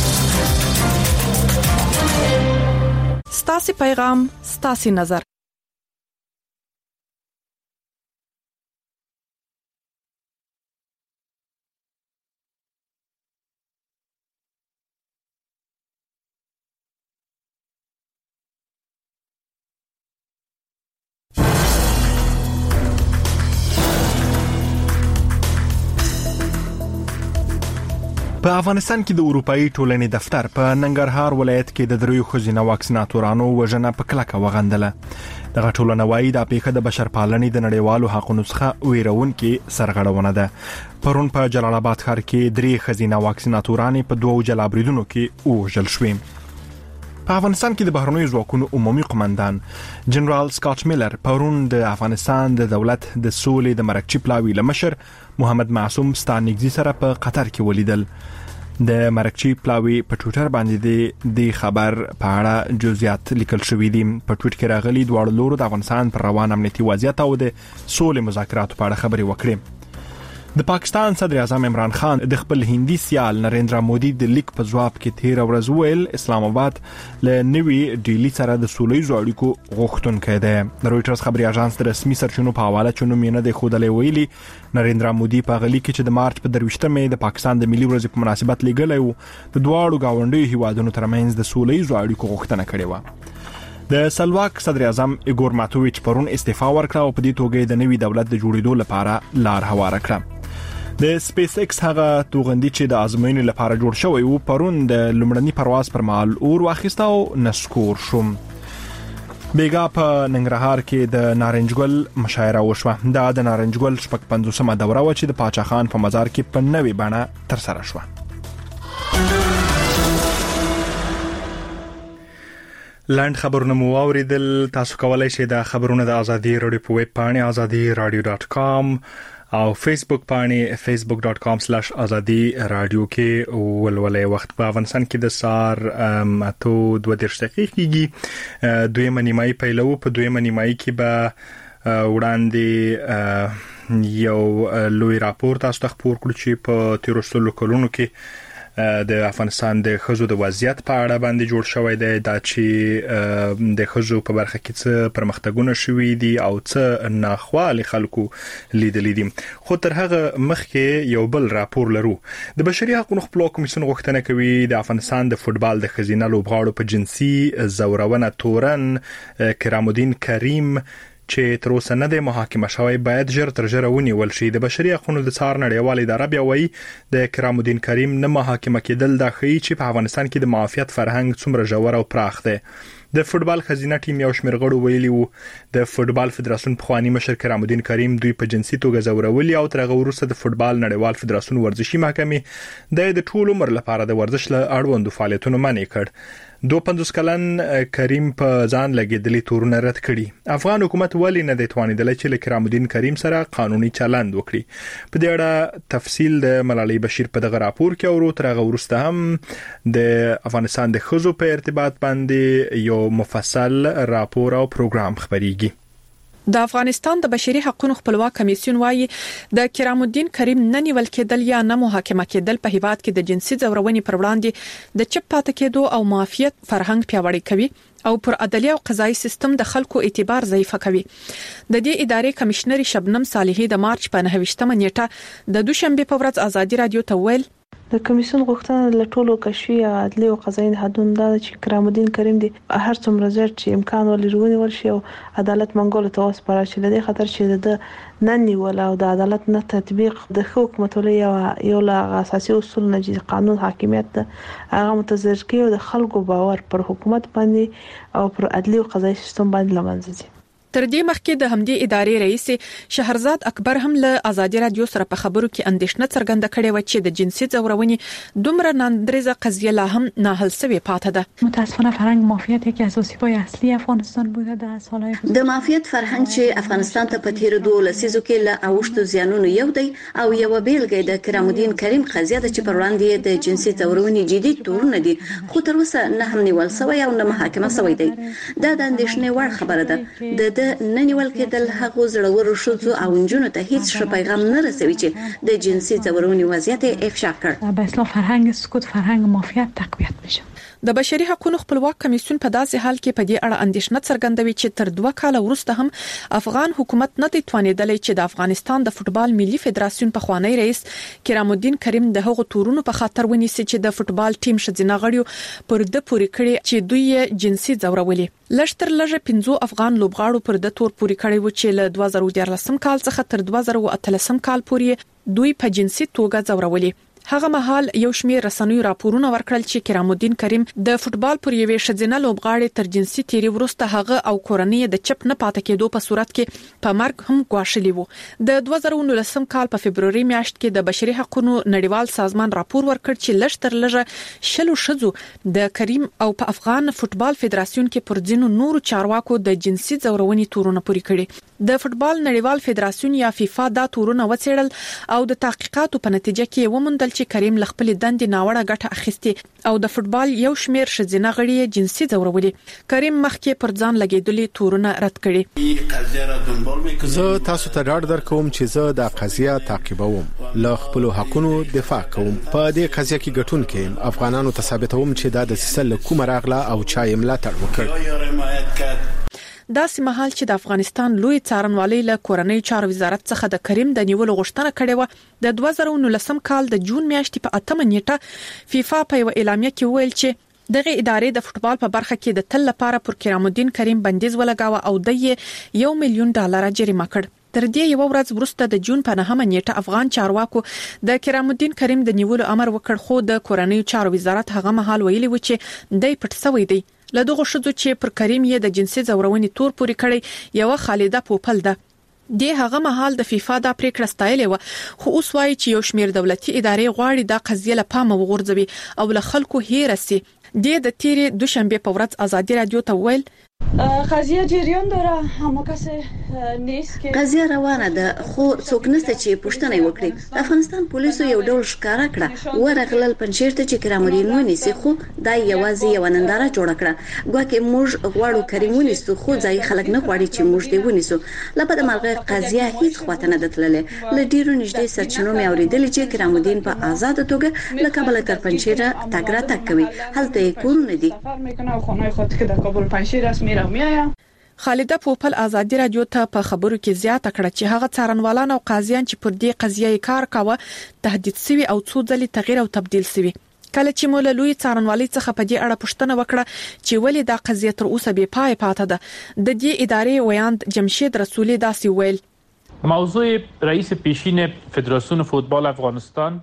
ستاسي پیغام ستاسي نظر په افغانستان کې د اروپאי ټولنې دفتر په ننګرهار ولایت کې د دریو ښځینه واکسیناتورانو وژنه په کلکه وغندله. دغه ټولنه وايي دا پیښه د بشرپالنې د نړیوالو حقوقو څخه ویرونکې سرغړونه ده. پرون په جلال آباد ښار کې درې ښځینه واکسیناتورانې په دوو جلابریدونو کې وژل شوې. په افغانستان کې د بهرنیو ځواکونو عمومي قومندان جنرال سکاټ میلر پرون د افغانستان د دولت د سولې د مرکچی پلاوي لمشر محمد معصوم ستانګزي سره په قطر کې ولیدل. د مرکچی پلاوي په ټویټر باندې د خبر په اړه جزئیات لیکل شوې دي. په ټویټ کې راغلي دواړو لورو د افغانستان پر روان امنیتي وضعیت او د سولې مذاکراتو په اړه خبرې وکړې. د پاکستان صدر اعظم عمران خان د خپل هندي سیال نریندرا مودي د لیک په جواب کې تیر ورځ ویل اسلام آباد له نوي ډیلی سره د سولې اړیکو غوښتونکی دی. د رويټرز خبري اژانس د رسمي سرچینو په حواله چونو مینه د خودلې ویلي نریندرا مودي په غلي کې چې د مارچ په درويشتمه د پاکستان د ملي ورځې په مناسبت لګلې وو د دواړو گاونډیو هیوادونو ترمنځ د سولې اړیکو غوښتنه کړې و. د سلواک صدر اعظم ایګور ماتوویچ پرون استعفا ورکړه او په دې توګه د نوي دولت د جوړېدو لپاره لار هواره کړه. د سپیس ایکس هغه توغندي چې د ازموینې لپاره جوړ شوی و پرون د لومړني پرواز پر مهال اور واخیسته او نسکور شو. بیګا په ننګرهار کې د نارنجګل مشاعره وشوه. دا د نارنجګل شپږ پنځوسمه دوره و چې د پاچا خان په مزار کې په نوې بڼه تر سره شوه. لاند خبرونه مو اوریدل. تاسو کولای شئ د خبرونو د ازادي رادیو په ویب پاڼه ازادي رادیو ډاټ کام او فیسبوک باندې facebook dot com slash azadi radio کې ولولې. وخت په افغانستان کې د سار اتو دوه درش دقیقې دوی منیمای پیلو په دوی منیمای کې به وړاندې یو لوی راپور تاسو ته خبر کړو چې په تیروستلو کلونو کې د افغانستان د خزو د وضعیت په اړه باندې جوړ شوی دی. دا چې د خزو په برخه کې څه پرمختګونه شوي دي او څه ناخوالي خلکو لیدلې دي. خو تر هغه مخکې یو بل راپور لرو. د بشري حقوقو خپلواک کمیسیون غوښتنه کوي د افغانستان د فوتبال د خزینه لوبغاړو په جنسي زورونه تورن کرام الدین کریم چې تر اوسه نه د محاکمه شوی باید ژر تر ژره ونیول شي. د بشري حقوقو د څار نړیوال اداره بیا وایي د کرام الدین کریم نه محاکمه کېدل د خي چې په افغانستان کې د معافیت فرهنګ څومره ژور او پراخ دی. د فوتبال خزینه ټیم یو شمېر غړو ویلي وو د فوتبال فدراسیون پخوانی مشر کرام الدین کریم دوی په جنسي توګه زورولي او تر هغه وروسته د فوتبال نړیوال فدراسیون ورزشي محکمې د ټول عمر لپاره د ورزش له اړوندو فعالیتونو منع کړ. دو پنځوس کلن کریم په ځان لګیدلې تورونه رد کړي. افغان حکومت ولې نه دی توانیدلی چې له کرام الدین کریم سره قانوني چلند وکړي؟ په دې اړه تفصیل د ملالۍ بشیر په دغه راپور کې اورو. تر هغه وروسته هم د افغانستان د خزو په ارتباط باندې یو مفصل راپور او پروګرام خبريږي. د افغانستان د بشري حقوقو خپلواک کمیسیون وايي د کرام الدین کریم نه نیول کېدل یا نه محاکمه کېدل په هیواد کې د جنسي زورونې پر وړاندې د چپ پاتې کېدو او معافیت فرهنګ پیاوړی کوي او پر عدالت او قضایي سیستم د خلکو اعتبار ضعیف کوي. د دې ادارې کمشنر شبنم صالحي د مارچ په نهه ویشتمه نیټه د دوشنبه په ورځ ازادي رادیو ته ویل د کمیسیون غوښتنه له ټولو کشفي عدلي او قضایي نهادونو دا چې کرام الدین کریم دی هر څومره زر چې امکان ولري ونیول شي او عدالت منګول ته وسپارل شي. لدې خاطر چې د نن نیول او د عدالت نه تطبیق د حکومت ولې یو له اساسي اصول نه چې قانون حاکمیت هغه متضرر کوي او د خلکو باور پر حکومت باندې او پر عدلي او قضایي سیستم باندې لمنځي. تر دې مخکې د همدې ادارې رئیس شهرزاد اکبر هم له ازادي رادیو سره په خبرو کې اندېښنه څرګنده کړې و چې د جنسي ځورونې دومره ناندریزه قضیه لا هم ناحل شوې پاتې ده. متاسفانه فرهنگ مافیات یکی از اسیب‌های اصلی افغانستان بوده در سالهای گذشته. د مافیات فرهنګ چې افغانستان ته په تیر دوه لسیزو کې له اوښتو زیانونو یو دی او یو بیلګه د کرام الدین کریم قضیه ده چې پر وړاندې د جنسي ځورونې جدي تورونه دي خو تر اوسه نه هم نیول شوی او نه محاکمه شوی دی. دا د اندېښنې وړ خبره ده. د نه نیول کېدل هغو زړورو ښځو او نجونو ته هیڅ ښه پیغام نه رسوي چې د جنسي ځورونې وضعیت افشا کړ. به اصلاح فرهنگ سکوت فرهنگ مافیات تقویت میشه. د بشري حقوقو خپلواک کمیسیون په داسې حال کې په دې اړه اندېښنه څرګندوي چې تر دوه کاله وروسته هم افغان حکومت نه دی توانیدلی چې د افغانستان د فوتبال ملي فدراسیون په خوانی رئیس کرام الدین کریم د هغو تورونو په خاطر ونیسي چې د فوتبال ټیم شزینه غړیو پر د پوری کړي چې دوی جنسي ځورولي. لشتر لږه پنځو افغان لوبغاړو پر د تور پوری کړي و چې له دوه زره دیارلسم کال څخه تر دوه زره اتلسم کال پورې دوی په جنسي توګه ځورولي. هغه مهال یو شمېر رسنیو راپورونه ورکړل چې کرام الدین کریم د فوتبال پر یوې شزینه لوبغاړي تر جنسي تیری وروسته هغه او کورنۍ د چپ نه پاتې کېدو په صورت کې په مرګ هم ګواښلي وو. د دوه زره نولسم کال په فبرवरी میاشت کې د بشري حقوقو نړیوال سازمان راپور ورکړ چې لشتر لږه شلو شذو د کریم او په افغان فوتبال فدراسیون کې پر ځینو نورو چارواکو د جنسي ځورونې تورونه پوری کړي. د فوتبال نړیوال فدراسیون یا فیفا دا تورونه وڅېړل او د تحقیقاتو په نتیجه کې وموندل چې کریم لخپل دندې ناوړه ګټه اخیستي او د فوتبال یو شمېر شزینه غړي جنسي ځورولي. کریم مخکې پر ځان لګیدلي تورونه رد کړي. زه تاسو ته ډاډ درکوم چې زه د قضیه تعقیبوم، له خپل حقونو دفاع کوم. په دې قضیه کې ګټون کې افغانانو ته ثابتوم چې دا د سیسل کوم راغله او چا یې ملاتړ وکړ. دا سمحال چې د افغانستان لوی څارنوالي له کورنۍ چارو وزارت څخه د کریم د نیولو غوښتنه کړې و. د دوه زره نولسم کال د جون میاشتې په اتمه نیټه فیفا په یو اعلامیه کې ویل چې دغه ادارې د فوتبال په برخه کې د تل لپاره پر کرام الدین کریم بندیز ولګاوه او د یو میلیون ډالر جریمه کړ. تر دې یو ورځ وروسته د جون په نهمه نیټه افغان چارواکو د کرام الدین کریم د نیولو امر وکړ، خو د کورنۍ چارو وزارت هغه مهال ویلي و چې دای پټ شوی دی. له دغه شذو چې پر کریم یې د جنسي ځورونې تور پوری کړی یو خالده پوپل ده. د هغه مهال د فیفا د پریکړه ستایلې و، خو اوس وايي چې یو شمېر دولتي ادارې غواړي دا قضیه له پامه وغورځوي او له خلکو هیر سي. د د تیرې دوشنبه په ورځ ازادي رادیو ته ویل قضیه جریان داره، اما کسی نیست که قضیه روانه ده خو څوک نشته چې پوښتنه وکړي. د افغانستان پولیسو یو ډول ښکارا کړه ورغلل پنځیر ته چې کرام الدین ونیسي، خو دا یوازې یو ننداره جوړ کړه. ګواکې موږ غواړو کریم ونیسو، خو ځای خلک نه غواړي چې موږ دې ونیسو. لپاره مرغه قضیه هیڅ خواته نه دتللې. له ډیرو نږدې سرچینو مې اوریدل چې کرام الدین په آزاد توګه له کابل تر پنځیر تګ راتګ کوي. هلته یې کورونه دي. خانه خود که در کابل پنځیر است میره میایم. خالده پوپل ازادي رادیو ته په خبرو کې زیاته کړه چې هغه څارنوالان او قاضیان چې پر دې قضیه کار کاوه تهدید شوی او څو ځلې تغییر او تبديل شوی. کله چې مولا لوی څارنوالي څخه په دې اړه پوښتنه وکړه چې ولې دا قضیه تر اوسه بې پای پاتې ده، د دې ادارې ویاند جمشید رسولي داسې ویل: موضوع رئیس پیشین فدراسیون فوتبال افغانستان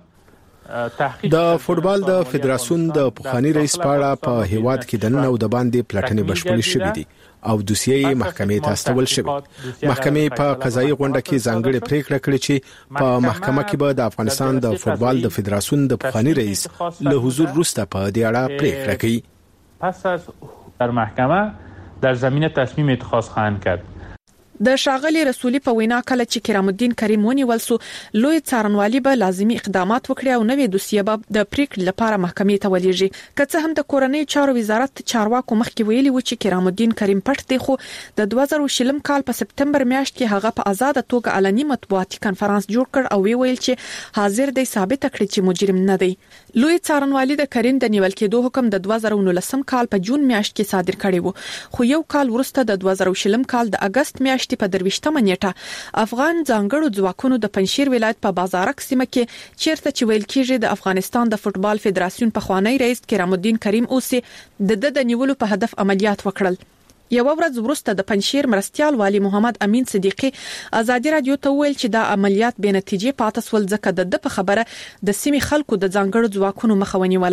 د فوتبال د فدراسیون د پخوانی رئیس پاړه په هیواد کې د نن او د باندې پلاتنې بشپړې شوې دي او دوسیې محکمې ته استول شوې. محکمې په قضایي غونډه کې ځانګړې پریکړه کړې چې په محکمه کې به د افغانستان د فوتبال د فدراسیون د پخوانی رئیس له حضور وروسته په دې اړه پریکړه کوي. پس از در محکمه در زمینه تصمیم اتخاذ خواهند کرد. د شاغلي رسولي په وینا کله چې کرام الدین کریم ونیول سو، لوی څارنوالي به لازمي اقدامات وکړي او نوې دوسیه به د پریکړې لپاره محکمې ته ولېږي. که څه هم د کورنۍ چارو وزارت چارواکو مخکې ویلي و چې کرام الدین کریم پټ دی، خو د دوه زره شلم کال په سپتمبر میاشت کې هغه په آزاد توګه علني مطبوعاتي کانفرنس جوړ کړ او وی ویل چې حاضر دی ثابت کړي چې مجرم نه دی. لوی څارنوالي د کریم د نیول کېدو حکم د دوه زره نولسم کال په جون میاشت کې صادر کړی و، خو یو کال وروسته د دوه زره شلم کال د اگست میاشت په درويشتمه نیټه افغان ځانګړو ځواکونو د پنځیر ولایت په بازارک سیمه کې چیرته چې ویل کېږي د افغانستان د فوتبال فدراسیون په خوانی رئیس کرام الدین کریم اوسي د د نیولو په هدف عملیات وکړل. یو ورځ وروسته د پنځیر مرستيال والی محمد امین صدیقی ازادي رادیو ته ویل چې دا عملیات بې نتیجې پاتې سول ځکه د د په خبره د سیمې خلکو د ځانګړو ځواکونو مخاوني وله.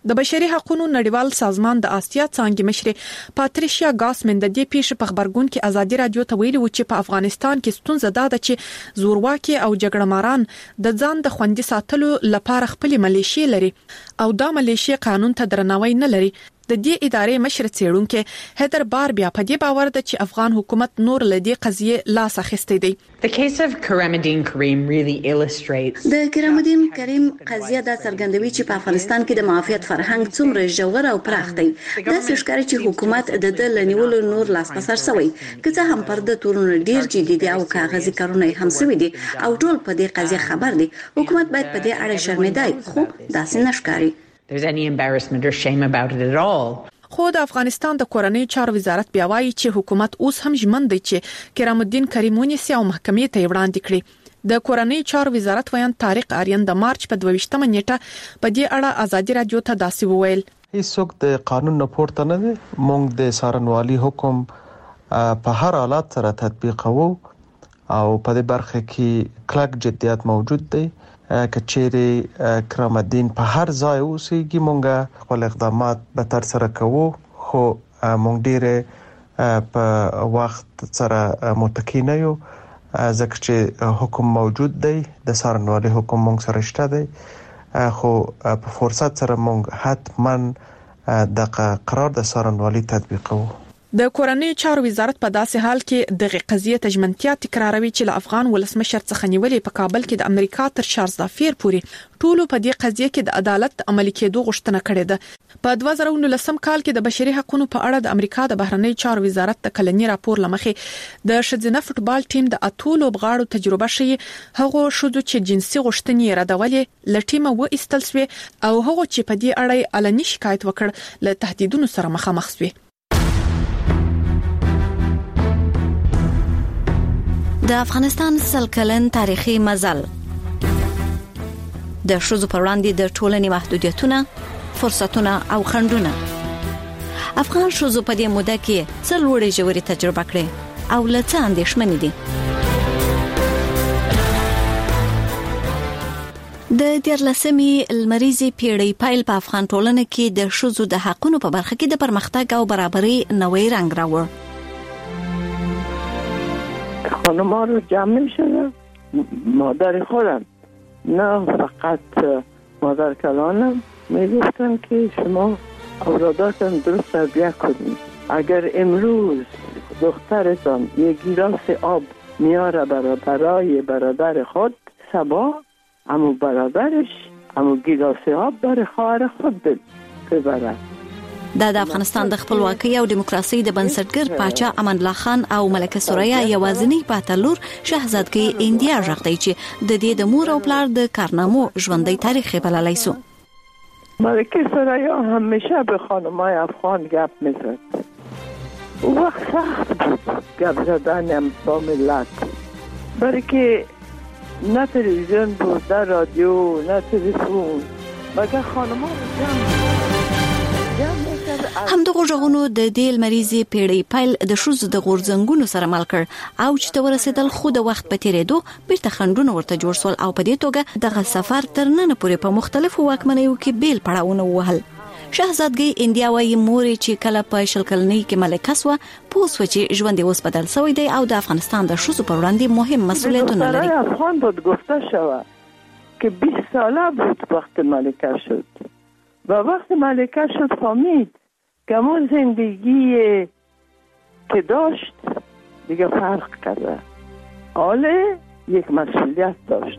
د بشري حقوقو نړیوال سازمان د آسیا څانګې مشر پاتریشیا ګاسمن د دې پیښې په خبرګون کې ازادي رادیو ته ویلي و چې په افغانستان کې ستونزه ده چې زورواکي او جګړه ماران د ځان د خوندي ساتلو لپاره خپل ملیشي لري او دا ملیشي قانون ته درناوی نه لري. د دې ادارې مشر څېړونکو هیدر بار بیا په دې باور ده چې افغان حکومت نور له دې قضیې لاس اخیستی دی. The case of Karamadin Karim really illustrates د کرامدین کریم قضیه دا څرګندوي چې په افغانستان کې د معافیت فرهنګ څومره ژور او پراخ دی. دا ښکاري چې حکومت د د لنیولو نور لاس پسر سوی که څه هم پر د تورونو ډیر جدي دي او کاغذي کارونه هم سوي دي او ټول په دې قضیه خبر دي. حکومت باید په دې اړه شرمېدای خو داسې نشکاري. There's any embarrassment or shame about it at all. خو د افغانستان د کورنۍ چارو وزارت بیا وایي چې حکومت اوس هم ژمن دی چې کرامالدین کریم ونیسي او محکمې ته وړاندې کړي. د کورنۍ چارو وزارت ویان طارق آریان د مارچ په دوه نیټه په دې اړه ازادي رادیو ته داسې وویل. هیڅوک د قانون نه پورته نه دی. موږ د څارنوالي حکم په هر حالت سره تطبیقوو او په دې برخه کې کلک جدیت موجود دی. کچېری کرامالدین په هر ځای اوسېږي مونږه خپل اقدامات به تر سره کوو خو مونږ ډېر په وخت سره متکی نه یو ځکه چې حکم موجود دی د څارنوالي حکم مونږ سره شته دی خو په فرصت سره مونږ حتما د قرار د څارنوالي تطبیقوو. د کورنۍ چارو وزارت په داسې حال کې دغه قضیه تجمنتیا تکراروي چې له افغان ولسمشر څخه نیولې په کابل کې د امریکا تر چارلز دافیر پورې ټولو په دې قضیه کې د عدالت عملي کېدو غوښتنه کړې ده. په دوه زره نولسم کال کې د بشري حقوقو په اړه د امریکا د بهرنی چارو وزارت د کلنی راپور لمخې د شذینه فوتبال ټیم د اتو لوبغاړو تجربه شي هغه شودو چې جنسي غوښتنې ردولې لټیمه و استل سوی او هغه چې په دې اړه علني شکایت وکړ له تهدیدونو سره مخامخ سوی. د افغانستان سل کلن تاریخي مزل د ښځو پر وړاندې د ټولنې محدودیتونه فرصتونه او خنډونه افغان ښځو په دې موده کې څه لوړې ژورې تجربه کړې او له څه اندېښمنې دي. د دیارلسمې لمریزې پیړۍ پیل په افغان ټولنه کې د ښځو د حقونو په برخه کې د پرمختګ او برابرۍ نوې رنګ راوړ. خانم‌ها رو جمع می‌شدن مادر خودم نه فقط مادر کلانم میگفتن که شما اولاداتون درست تربیت کنید. اگر امروز دخترتان یک گیلاس آب میاره برای برادر خود صبا امو برادرش امو گیلاس آب برای خواهر خود ببرد. دا د افغانستان د خپلواکۍ او دیموکراسي د بنسټګر پاچا امان الله خان او ملکه سوریا یوازینی پاتلور شاهزادګۍ انډیا ژغدی چې د دې د مور او پلار د کارنامو ژوندۍ تاریخ بللای سو. ملکه سوریا همیشه به خانمای افغان گپ میزد. او وقت سخت بود گپ زدن با ملت برای که نه تلویزیون بود نه رادیو نه تلفن مگر خانم‌ها جمع همدغه ژغونو د دې لمریزې پیړۍ پیل د ښځو د غورځنګونو سره مل کړ او چې ته ورسېدل خو د وخت په تیریدو بیرته خنډونه ورته جوړ سول او په دې توګه دغه سفر تر نن پورې په مختلفو واکمنیو کې بیل پړاوونه وهل. شاهزادګۍ انډیا وايي مور چې کله په شل کلنۍ کې ملکه سوه پوه سوه چې ژوند یې اوس بدل شوی دی او د افغانستان د ښځو پر وړاندې مهم مسئولیتونه لري. افغان بود گفته شود که بیست ساله بود وقت ملکه شد و وقت ملکه شد فهمید که همون زندگی که داشت دیگه فرق کرده. حالا یک مسئولیت داشت.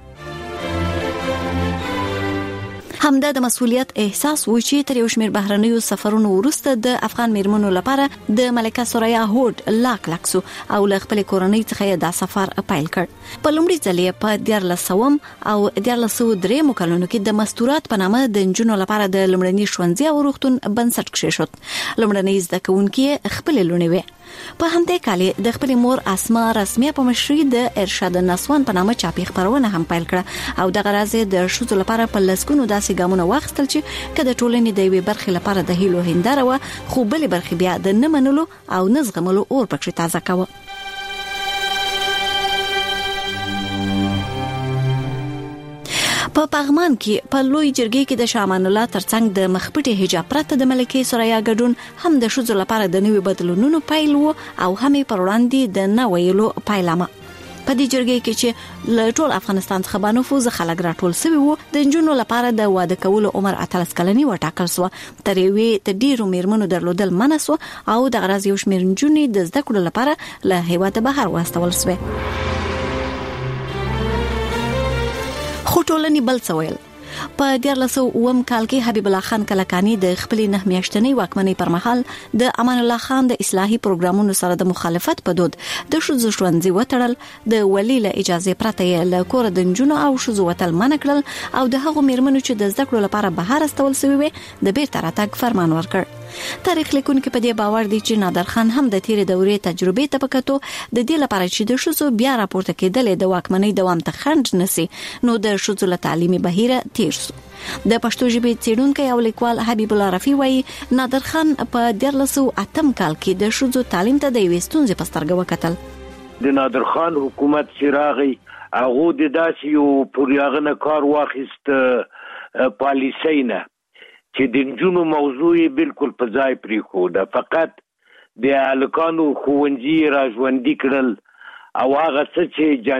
همدا د مسؤلیت احساس و چې تر یو شمېر بهرنیو سفرونو وروسته د افغان میرمنو لپاره د ملکه سوریا هوډ لاک لاکسو او له خپل کورنۍ څخه دا سفر پیل کړ. په لومړي ځل په دیارلسوم او دیارلسو درېمو کلونو کې د مستورات په نامه د نجونو لپاره د لومړني ښوونځي او روغتون بنسټ کېښود. لومړنۍ زده کوونکي خپل لونې وې. په همدې کال د خپل مور اسما رسمي په مشرۍ د ارشاد النسوان په نامه چاپی خبرونه هم پیل کړه او دغه راز د ښځو لپاره په لسګونو داسې ګامونه واخیستل چې کله ټولنې د یوې برخې لپاره د هیلو هنداره و خو بلې برخې بیا د نه منلو او نه زغملو اور پکې تازه کاوه. په پغمان کې په لوی جرګې کې د شامان الله ترڅنګ د مخپټي حجاب پرته د ملکه سوریا ګډون هم د شذو لپاره د نوي بدلونونو پیل وو او هم پر وړاندې د نویلو پایلامه. په دې جرګې کې چې له ټول افغانستان څخه باندې فوز خلک راټول شوی وو د جنونو لپاره د واده کولو عمر اتلس کلنی وټاکل شو. تر یوې د ډیرو میرمنو درلودل منسو او د غراز یو شمېر جنونې د زده کړو لپاره له هیواد بهر واستول شوی. خو ټولنې بل څه ویل. په دیارلس اووم کال کې حبیب الله خان کلکانی د خپل نه میاشتنۍ واکمنۍ پر مهال د امان الله خان د اصلاحي پروګرامونو سره د مخالفت په دود د شذو ژوندۍ وټړل، د ولی له اجازه پرته یې له کور د جنونو او شذو وتل منع کړل او د هغو میرمنو چې د زده کړو لپاره بهر استول شوی وي د بیرته راتګ فرمان ورکړ. تاریخ لیکونکو په دې باور دي چې نادر خان هم د تیرې دورې تجربې ته پکاتو د دې لپاره چې د شذو بیا راپورته کېدل د واکمنۍ دوام ته خنډ نسی نو د شذو له تعلیمي بهیره تیر شو. د پښتو ژبې څېړونکی او لیکوال حبیب الله رفیع وایي نادر خان په دیارلس اتم کال کې د شذو تعلیم ته د یوې ستونزې په سترګه وکتل. د نادر خان حکومت چې راغی هغه د داسې یو پوریاغنه کار واخیست پالیسۍ نه چې د نجونو موضوع یې بالکل په ځای پرېښوده، فقط د هلکانو ښوونځي را ژوندي کړل او هغه څه چې